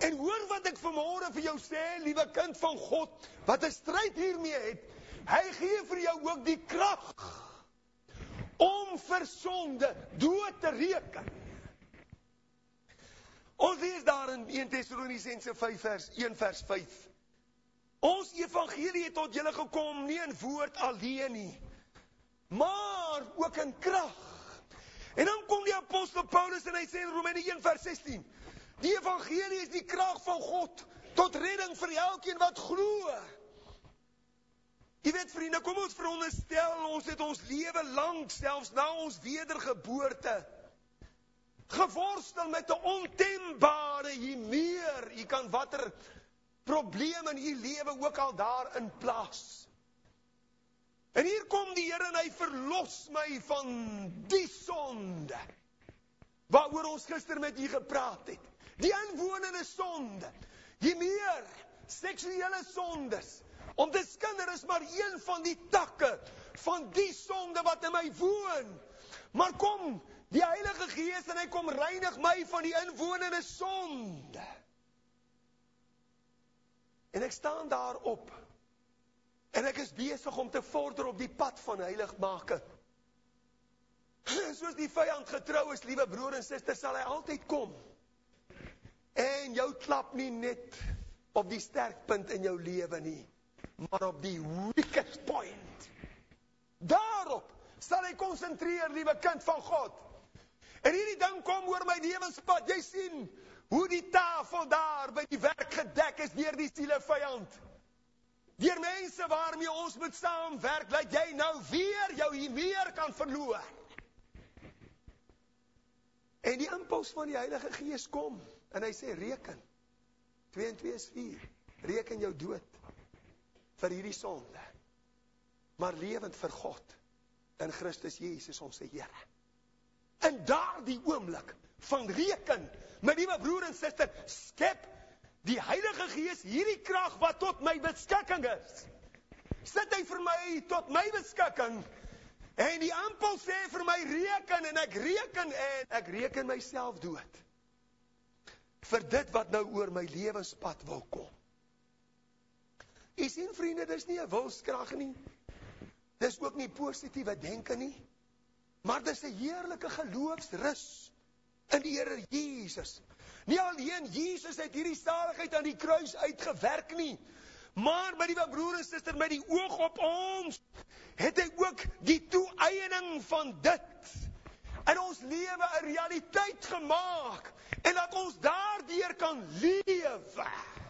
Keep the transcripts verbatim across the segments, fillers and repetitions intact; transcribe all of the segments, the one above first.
En hoor wat ek vanmôre vir jou sê, liewe kind van God, wat 'n stryd hiermee het. Hy gee vir jou ook die krag om vir sonde dood te reken. Ons lees daar in Eerste Tessalonisense vyf vers een vers vyf. Ons evangelie het tot julle gekom, nie in woord alleen nie, maar ook in krag. En dan kom die apostel Paulus en hy sê in Romeine een vers sestien, die evangelie is die krag van God tot redding vir elkeen wat glo. Jy weet vriende, kom ons veronderstel, ons het ons lewe lank, selfs na ons wedergeboorte, geworstel met 'n ontembare hier jy kan watter probleme in u lewe ook al daarin plaas. En hier kom die Here en hy verlos my van die sonde, waaroor ons gister met u gepraat het. Die inwonende sonde, die meer seksuele sondes, om te skinder is maar een van die takke van die sonde wat in my woon. Maar kom die Heilige Gees en hy kom reinig my van die inwonende sonde. En ek staan daarop. En ek is besig om te vorder op die pad van heiligmaking. Soos die vyand getrou is, liewe broer en suster, sal hy altyd kom. En jou klap nie net op die sterkpunt in jou lewe nie, maar op die weakest point. Daarop sal hy konsentreer, liewe kind van God. En hierdie ding kom oor my lewenspad. Jy sien hoe die tafel daar by die werk gedek is deur die siele vyand. Deur mense waarmee ons moet saamwerk, dat jy nou weer jou hier meer kan verloor. En die impuls van die Heilige Gees kom en hy sê reken. twee en twee is vier. Reken jou dood vir hierdie sonde, maar lewend vir God in Christus Jesus ons Here. In daardie oomblik van reken, my liewe broer en suster, skep die Heilige Gees hierdie krag wat tot my beskikking is. Sit hy vir my tot my beskikking, en die impuls sê vir my reken, en ek reken, en ek reken myself dood. Vir dit wat nou oor my lewenspad wil kom. Jy sien vriende, dis nie 'n wilskrag nie, dis ook nie positiewe denke nie, maar dis 'n heerlike geloofsrus in die Here Jesus. Nie alleen Jesus het hierdie saligheid aan die kruis uitgewerk nie, maar my liewe broer en suster, met die oog op ons, het hy ook die toeëiening van dit in ons lewe 'n realiteit gemaak, en dat ons daardeur kan lewe.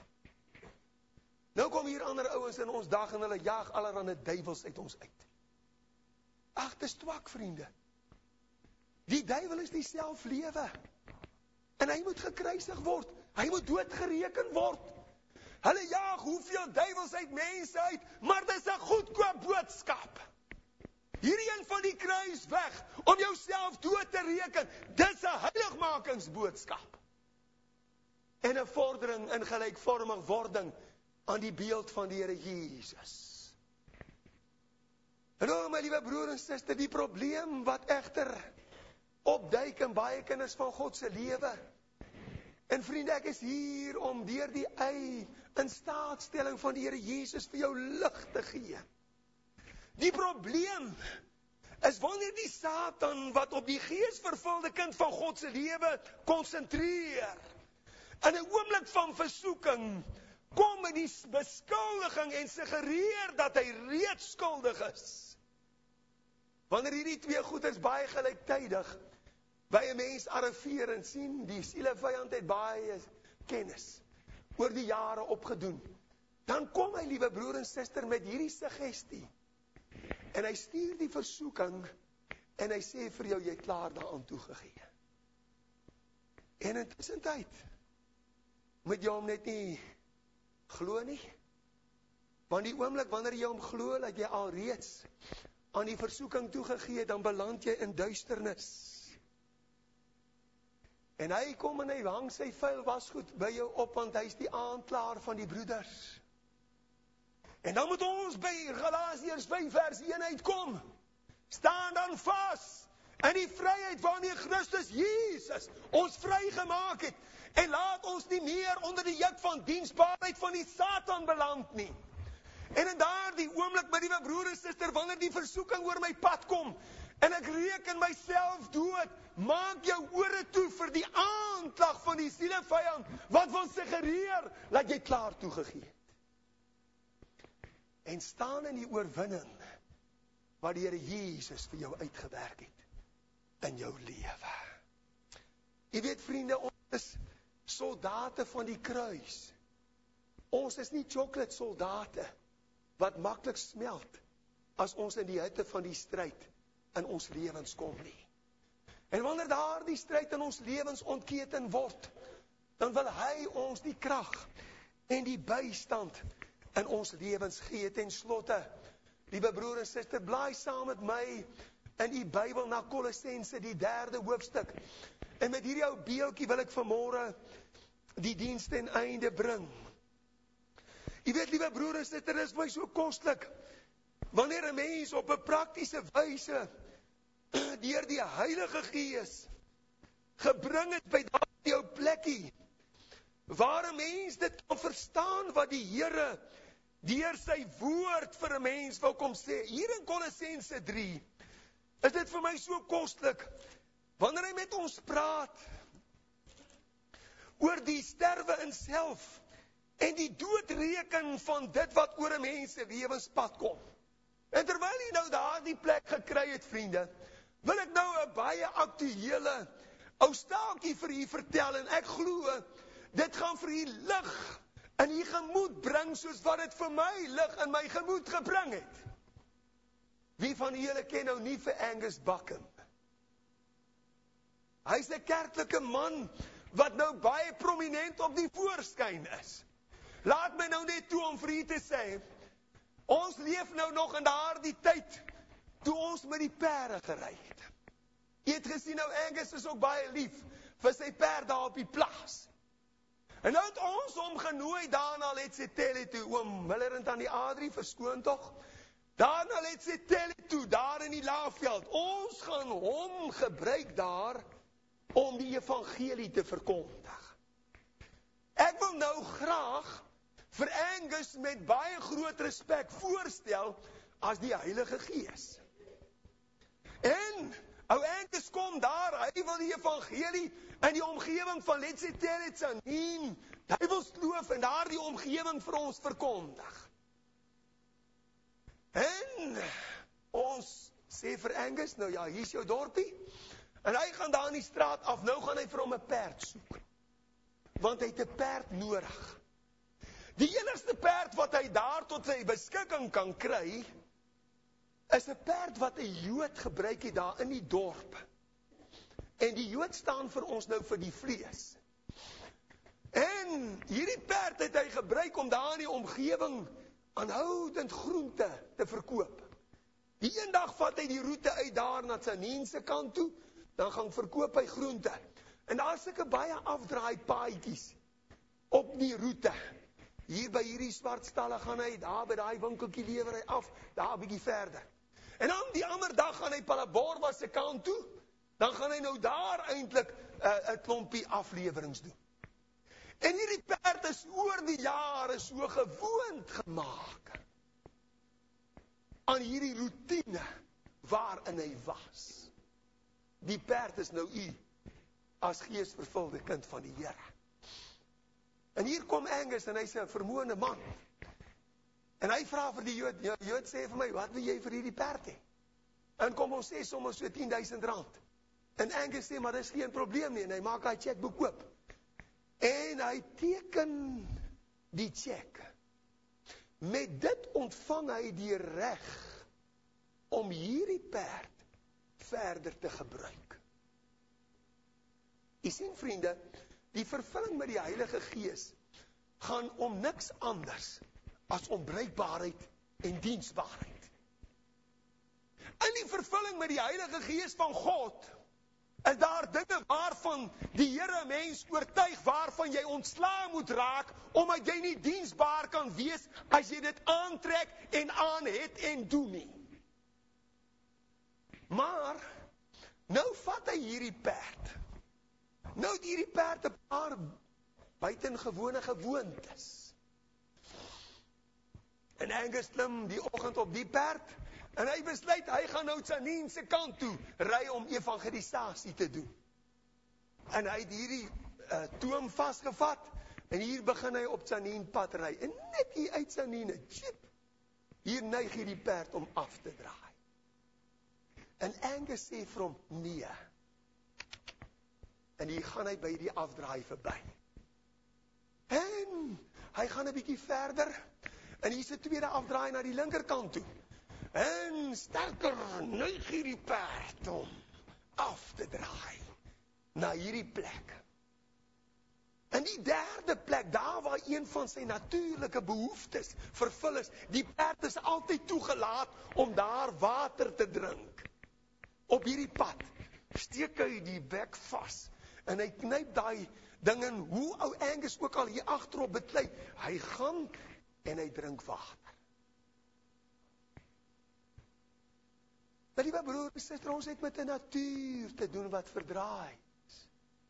Nou kom hier ander ouens in ons dag en hulle jaag allerhande duiwels uit ons uit. Ag, dis twak, vriende. Die duiwel is nie selflewe. En hy moet gekruisig word. Hy moet doodgereken word. Hulle jaag hoeveel duiwels uit mense uit, maar dis 'n goedkoop boodskap. Hierdie een van die kruis weg, om jouself dood te reken, dis 'n heiligmakingsboodskap. En 'n vordering in gelykvormig wording aan die beeld van die Here Jesus. En nou, my liewe broer en suster, die probleem wat egter opduik in baie kinders van God se lewe. En vriende, ek is hier om deur die ei in staatstelling van die Here Jesus vir jou lig te gee. Die probleem is wanneer die Satan wat op die geesvervulde kind van God se lewe konsentreer, in 'n oomblik van versoeking, kom in die beskuldiging en suggereer dat hy reeds skuldig is. Wanneer hierdie twee goed is baie gelyktydig by 'n mens arriveer en sien, die sielevyand het baie kennis oor die jare opgedoen, dan kom hy, liewe broer en suster, met hierdie suggestie. En hy stuur die versoeking en hy sê vir jou, jy het klaar daaraan toegegee. En intussen tyd moet jy hom net nie glo nie. Want die oomblik wanneer jy hom glo, dat jy al reeds aan die versoeking toegegee, dan beland jy in duisternis. En hy kom en hy hang sy vuil wasgoed by jou op, want hy is die aanklaer van die broeders. En dan moet ons by Galasiërs vyf vers een uitkom. Staan dan vas in die vryheid waarmee Christus Jesus ons vrygemaak het. En laat ons nie meer onder die juk van diensbaarheid van die Satan beland nie. En in daardie oomblik, my liewe broer en suster, wanneer die versoeking oor my pad kom, en ek reken myself dood, maak jou ore toe vir die aanklag van die sielevyand, wat wil suggereer, dat jy klaar toegegee het. En staan in die oorwinning, wat die Here Jesus vir jou uitgewerk het, in jou lewe. Jy weet vriende, ons is soldate van die kruis. Ons is nie chocolate soldate, wat maklik smelt, as ons in die hitte van die stryd, in ons lewens kom nie. En wanneer daar die stryd in ons lewens ontketen word, dan wil hy ons die krag en die bystand in ons lewens gee. Ten slotte, liewe broer en suster, blaai saam met my in die Bybel na Kolossense, die derde hoofstuk. En met hierdie ou beeltjie wil ek vanmôre die diens ten einde bring. Jy weet, liewe broer en suster, dit is my so koslik, wanneer 'n mens op 'n praktiese wyse deur die Heilige Gees gebring het by daardie jou plekkie, waar 'n mens dit kan verstaan wat die Here deur sy woord vir 'n mens wil kom sê. Hier in Kolossense drie is dit vir my so koslik, wanneer hy met ons praat oor die sterwe in self en die doodreken van dit wat oor 'n mens se lewenspad kom. En terwyl jy nou daar die plek gekry het, vriende, wil ek nou 'n baie aktuele ou staaltjie vir u vertel, en ek glo, dit gaan vir u lig in u gemoed bring, soos wat dit vir my lig in my gemoed gebring het. Wie van julle ken nou nie vir Angus Buchan? Hy's 'n kerklike man, wat nou baie prominent op die voorskyn is. Laat my nou net toe om vir u te sê, ons leef nou nog in daardie tyd, toe ons met die perde gery het. Jy het gesien, nou Angus is ook baie lief, vir sy perd daar op die plaas. En nou het ons hom genooi, daarna let sy telle toe, oom Miller en tannie Adrie, verskoon tog, daarna let sy telle toe, daar in die Laagveld, ons gaan hom gebruik daar, om die evangelie te verkondig. Ek wil nou graag vir Angus met baie groot respek voorstel as die Heilige Gees. En ou Angus kom daar, hy wil die evangelie in die omgewing van Letsie Terretsanien, Duivelskloof en daar die omgewing vir ons verkondig. En ons sê vir Angus, nou ja, hier is jou dorpie, en hy gaan daar in die straat af, nou gaan hy vir hom 'n perd soek, want hy het 'n perd nodig. Die enigste perd wat hy daar tot sy beskikking kan kry, is 'n perd wat 'n Jood gebruik het daar in die dorp. En die Jood staan vir ons nou vir die vlees. En hierdie perd het hy gebruik om daar in die omgewing aanhoudend groente te verkoop. Die een dag vat hy die roete uit daar na Tsanien se kant toe, dan gaan verkoop hy groente. En daar is sulke baie afdraai paadjies op die roete. Hier by hierdie swart stalle gaan hy, daar by daai winkeltjie lewer hy af, daar 'n bietjie verder. En dan die ander dag gaan hy Palaborwa se kant toe, dan gaan hy nou daar eintlik 'n uh, klompie aflewerings doen. En hierdie perd is oor die jare so gewoond gemaak aan hierdie roetine waarin hy was. Die perd is nou u as geesvervulde kind van die Here. En hier kom Angus en hy's 'n vermoënde man. En hy vra vir die Jood, die Jood sê vir my, wat wil jy vir hierdie perd hê? En kom ons sê sommer so tien duisend rand. En Angus sê, maar dis geen probleem nie, en hy maak hy chequeboek oop. En hy teken die cheque. Met dit ontvang hy die reg om hierdie perd verder te gebruik. Jy sien vriende, die vervulling met die Heilige Gees gaan om niks anders as onbreekbaarheid en diensbaarheid. In die vervulling met die Heilige Gees van God is daar dinge waarvan die Here mens oortuig, waarvan jy ontslae moet raak, omdat jy nie diensbaar kan wees as jy dit aantrek en aan het en doen nie. Maar nou vat hy hierdie perd. Nou het hierdie perd 'n paar buitengewone gewoontes. En Angus klim die oggend op die perd, en hy besluit, hy gaan nou Janine se kant toe, ry om evangelisasie te doen. En hy het hierdie uh, toom vastgevat, en hier begin hy op Janine pad ry, en net hier uit Janine, chip, hier neig hy die perd om af te draai. En Angus sê vir hom, nee. En hier gaan hy by die afdraai verby. En hy gaan 'n bietjie verder, en hier is 'n tweede afdraai na die linkerkant toe. En sterker neig hierdie perd om af te draai na hierdie plek. En die derde plek, daar waar een van sy natuurlike behoeftes vervul is, die perd is altyd toegelaat om daar water te drink. Op hierdie pad steek hy die bek vas en hy knyp daai ding in, hoe ou Angus ook al hier agterop beklei, hy gaan en hy drink water. Maar liewe broer en suster, ons het met 'n natuur te doen wat verdraai is.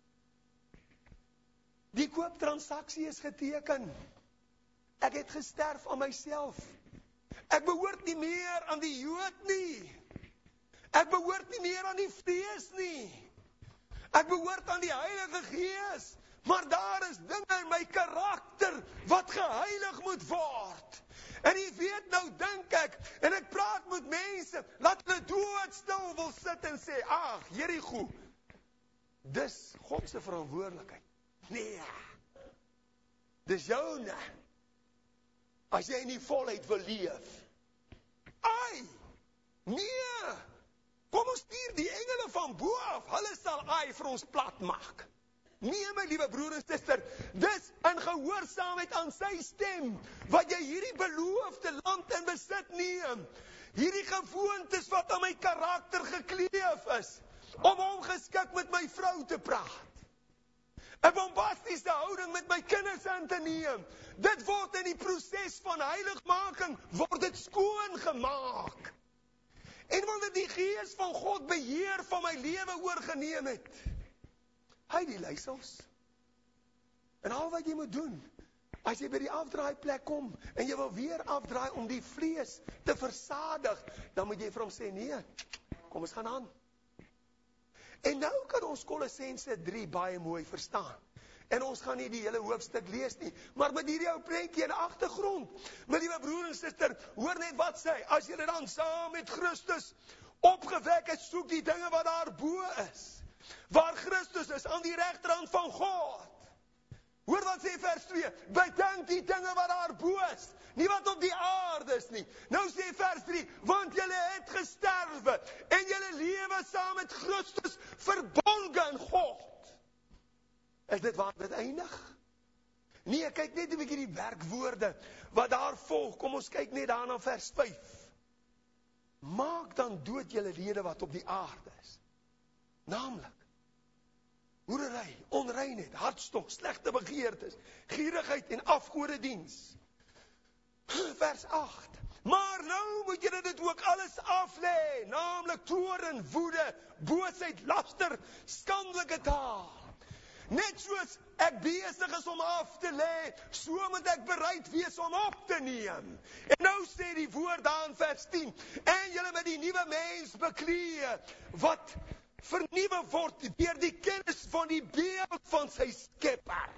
Die kooptransaksie is geteken. Ek het gesterf aan myself. Ek behoort nie meer aan die Jood nie. Ek behoort nie meer aan die vlees nie. Ek behoort aan die Heilige Gees. Maar daar is dinge in my karakter wat geheilig moet word. En jy weet nou, dink ek, en ek praat met mense, laat hulle doodstil wil sit en sê, ag, Jerigo, dis God se verantwoordelikheid. Nee, dis joune, as jy in die volheid wil leef. Ai, nee, kom ons stuur die engele van bo af, hulle sal ai vir ons plat maak. Nee, my liewe broer en suster, dis in gehoorsaamheid aan sy stem, wat jy hierdie beloofde land in besit neem. Hierdie gewoontes wat aan my karakter gekleef is, om ongeskik met my vrou te praat. 'n bombastiese houding met my kinders aan te neem. Dit word in die proses van heiligmaking, word dit skoon gemaak. En wanneer die Gees van God beheer van my lewe oorgeneem het, hy die leiersels. En al wat jy moet doen, as jy by die afdraaiplek kom, en jy wil weer afdraai om die vlees te versadig, dan moet jy vir hom sê, nee, kom ons gaan aan. En nou kan ons Kolossense drie baie mooi verstaan. En ons gaan nie die hele hoofstuk lees nie, maar met hierdie ou prentjie in die agtergrond. My liewe broer en suster, hoor net wat sê, as jy dan saam met Christus opgewek het, soek die dinge wat daar bo is. Waar Christus is, aan die regterhand van God. Hoor wat sê vers twee, bedenk die dinge wat daar bo is, nie wat op die aarde is nie. Nou sê vers drie, want julle het gesterwe, en julle lewe saam met Christus verbonde in God. Is dit waar dit eindig? Nee, kyk net 'n bietjie die werkwoorde, wat daar volg, kom ons kyk net daarna vers vyf. Maak dan dood julle lede wat op die aarde is. Naamlik, hoerery, onreinheid, hartstog, slegte begeertes, gierigheid en afgodediens. Vers agt, maar nou moet julle dit ook alles aflê, naamlik toorn, woede, boosheid, laster, skandelike taal. Net soos ek besig is om af te lê, so moet ek bereid wees om op te neem. En nou sê die woord daar in vers tien, en julle met die nuwe mens beklee, wat vernuwe word deur die kennis van die beeld van sy skepper.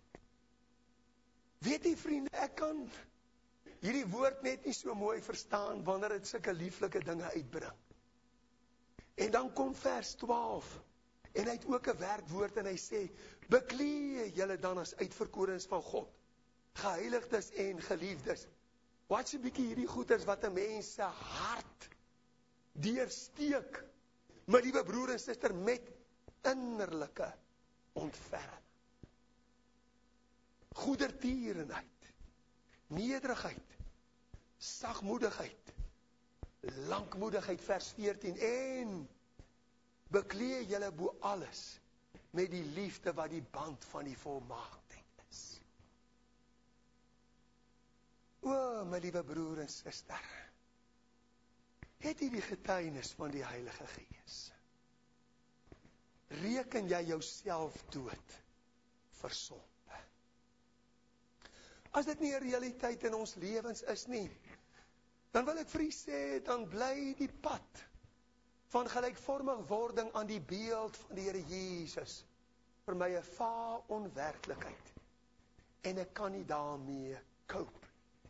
Weet jy vriende, ek kan hierdie woord net nie so mooi verstaan, wanneer dit sulke lieflike dinge uitbring. En dan kom vers twaalf, en hy het ook 'n werkwoord en hy sê, beklee julle dan as uitverkorens van God, geheiligdes en geliefdes. Wat is 'n bietjie hierdie goeders wat 'n mens se hart deursteek, my liewe broer en suster, met innerlike ontferming. Goedertierenheid, nederigheid, sagmoedigheid, lankmoedigheid, vers veertien, en beklee julle bo alles met die liefde wat die band van die volmaaktheid is. O, my liewe broer en suster, het jy die getuienis van die Heilige Gees? Reken jy jouself dood vir sonde? as dit nie 'n realiteit in ons lewens is nie, dan wil ek vir u sê, dan bly die pad van gelykvormig wording aan die beeld van die Here Jesus vir my 'n vae onwerklikheid en ek kan nie daarmee cope.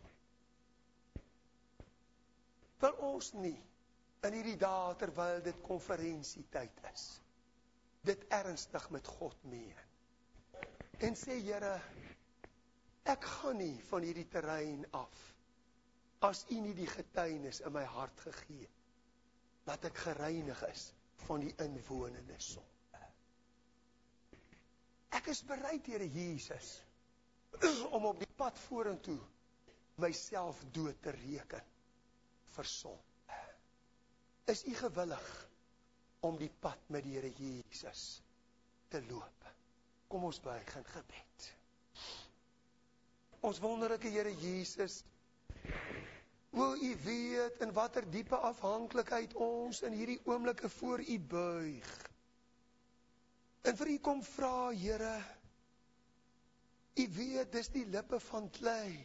Wil ons nie in hierdie dae terwyl dit konferensietyd is, dit ernstig met God meen en sê, Here, ek gaan nie van hierdie terrein af as u nie die getuienis in my hart gegee dat ek gereinig is van die inwonende sonde. Ek is bereid, Here Jesus, om op die pad vorentoe myself dood te reken vir sonde. Is u gewillig om die pad met die Here Jesus te loop? Kom ons buig in gebed. Ons wonderlike Here Jesus, o u weet in watter diepe afhanklikheid ons in hierdie oomblikke voor u buig. En vir u kom vra, Here, u weet dis die lippe van klei,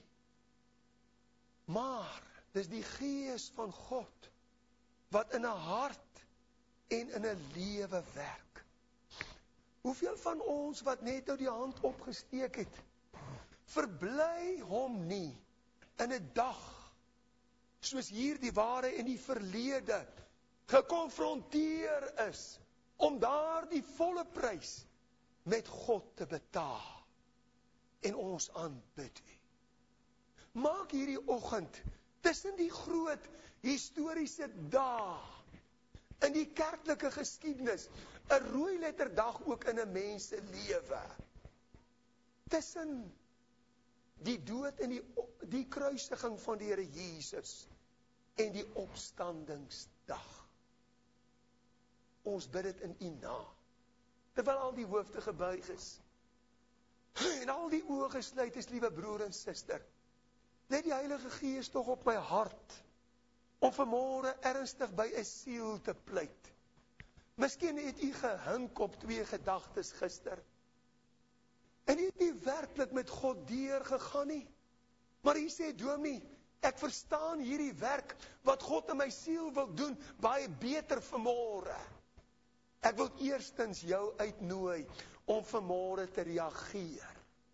maar dis die Gees van God wat in 'n hart en in 'n lewe werk. Hoeveel van ons wat net nou die hand opgesteek het, verbly hom nie in 'n dag soos hierdie ware in die verlede gekonfronteer is om daar die volle prys met God te betaal en ons aanbid u. Maak hierdie oggend tussen die groot historiese dae in die kerklike geskiedenis 'n rooi letterdag ook in 'n mens se lewe. Tussen die dood en die, die kruisiging van die Here Jesus en die opstandingsdag. Ons bid dit in u naam, terwyl al die hoofde gebuig is en al die oë gesluit is, liewe broer en suster. Let die Heilige Gees tog op my hart om vanmôre ernstig by 'n siel te pleit. Miskien het u gehink op twee gedagtes gister en het u werklik met God deurgegaan nie. Maar u sê, Dominee, ek verstaan hierdie werk wat God in my siel wil doen baie beter vanmôre. Ek wil eerstens jou uitnooi om vanmôre te reageer.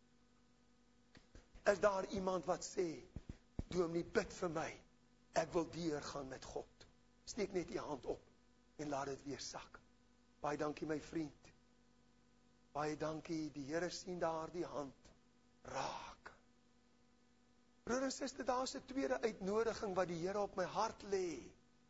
Is daar iemand wat sê, Dominee, bid vir my, ek wil deurgaan met God. Steek net die hand op en laat dit weer sak. Baie dankie my vriend. Baie dankie, die Here sien daar die hand raak. Broer en suster, daar is 'n tweede uitnodiging wat die Here op my hart lê.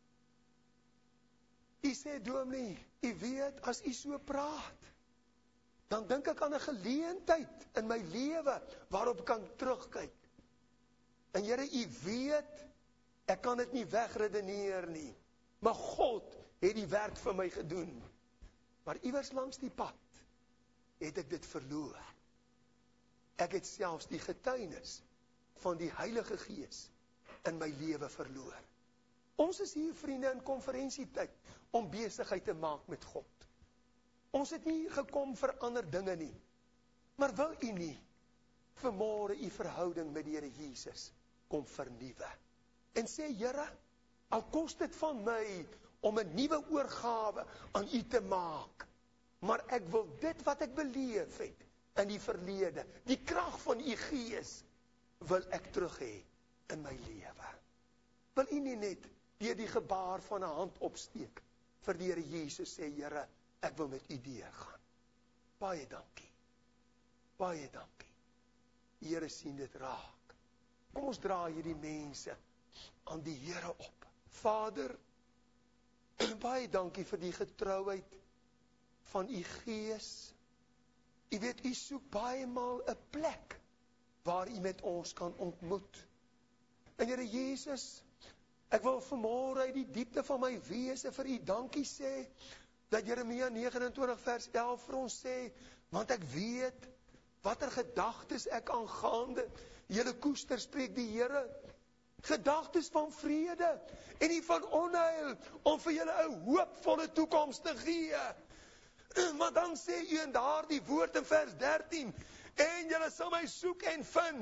U sê, Dominee, u weet, as u so praat, dan dink ek aan 'n geleentheid in my lewe waarop ek kan terugkyk. En Here, u weet, ek kan dit nie wegredeneer nie, maar God het die werk vir my gedoen. Maar iewers langs die pad het ek dit verloor. Ek het selfs die getuienis van die Heilige Gees in my lewe verloor. Ons is hier, vriende, in konferensietyd om besigheid te maak met God. Ons het nie hier gekom vir ander dinge nie. Maar wil u nie vanmôre u verhouding met die Here Jesus kom vernuwe? En sê, Here, al kos dit van my om 'n nuwe oorgawe aan u te maak, maar ek wil dit wat ek beleef het in die verlede, die krag van u Gees, wil ek terug hê in my lewe. Wil u nie net deur die gebaar van 'n hand opsteek vir die Here Jesus sê, Here, ek wil met u deurgaan. Baie dankie. Baie dankie. Die Here sien dit raak. Kom ons dra hierdie mense aan die Here op. Vader, baie dankie vir die getrouheid van u Gees. U weet, u soek baie maal 'n plek waar u met ons kan ontmoet. En Here Jesus, ek wil vanmôre uit die diepte van my wese vir u dankie sê, dat Jeremia negen en twintig vers elf vir ons sê, want ek weet watter gedagtes ek aangaande julle koester, spreek die Here, gedagtes van vrede en nie van onheil, om vir julle 'n hoopvolle toekoms te gee. Want dan sê u in daardie woord in vers dertien, en julle sal my soek en vind,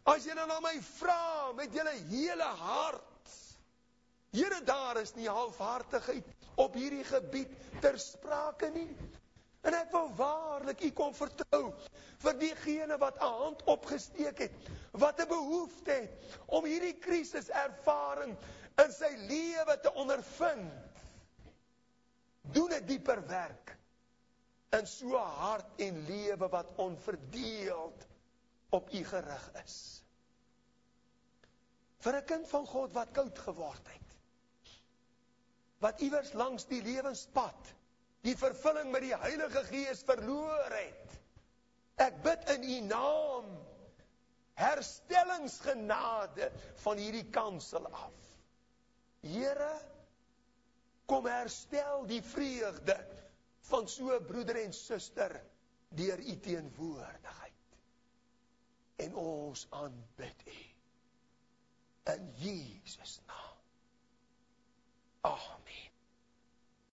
As julle na my vra met julle hele hart, Here, daar is nie halfhartigheid op hierdie gebied ter sprake nie. En ek wil waarlik u kom vertrou vir diegene wat 'n hand opgesteek het, wat 'n behoefte het om hierdie krisiservaring in sy lewe te ondervind. Doen 'n dieper werk in so 'n hart en lewe wat onverdeeld op u gerig is. Vir 'n kind van God wat koud geword het, wat iewers langs die lewenspad die vervulling met die Heilige Gees verloor het. Ek bid in u naam herstellingsgenade van hierdie kansel af. Here, kom herstel die vreugde van so 'n broeder en suster deur u teenwoordigheid. En ons aanbid u in Jesus naam.